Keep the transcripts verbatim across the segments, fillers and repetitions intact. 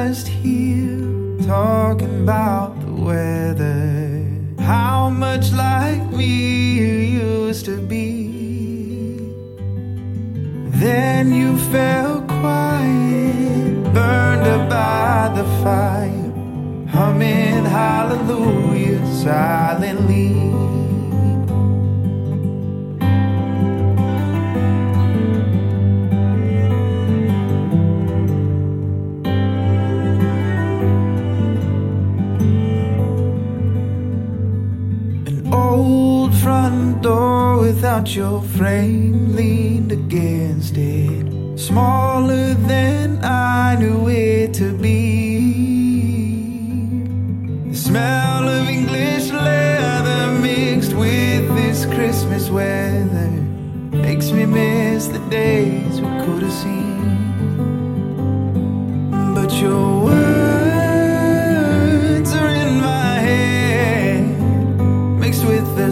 just here talking about the weather, how much like me you used to be. Then you fell quiet, burned up by the fire, humming hallelujah silently. Old front door without your frame leaned against it, smaller than I knew it to be. The smell of English leather mixed with this Christmas weather makes me miss the days we could have seen. But your words are in my head, mixed with the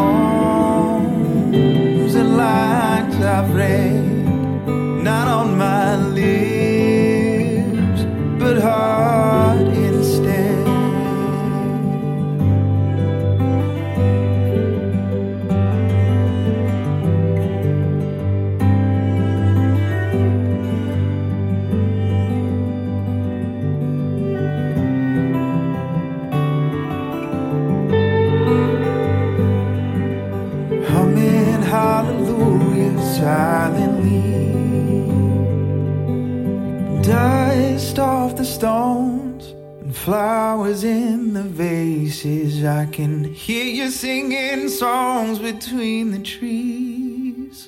songs and lines I've read, not on my lips, but heart instead. Hallelujah silently. Dust off the stones and flowers in the vases. I can hear you singing songs between the trees.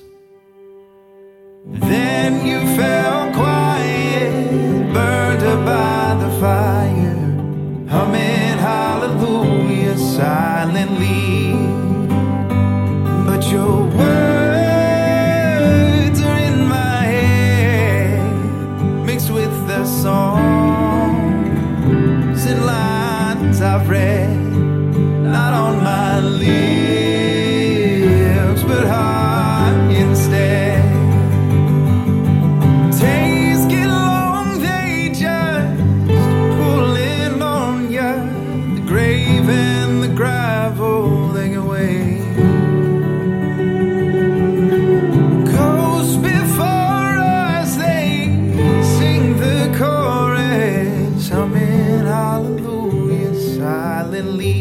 Then you fell quiet, burned up by the fire, humming hallelujah silently. But your words are in my head, mixed with the songs and lines I've read, not on my lips, but heart instead. Days get long, they just pulling on ya. The grave and the gravel, they go away. Humming hallelujah silently.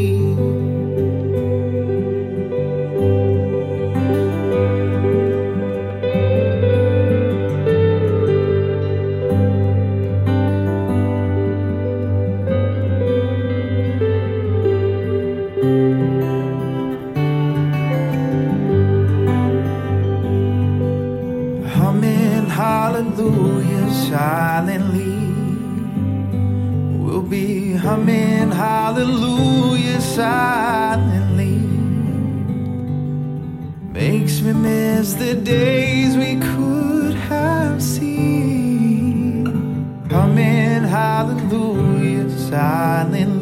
Humming hallelujah silently. We'll be humming hallelujah silently. Makes me miss the days we could have seen. Humming hallelujah silently.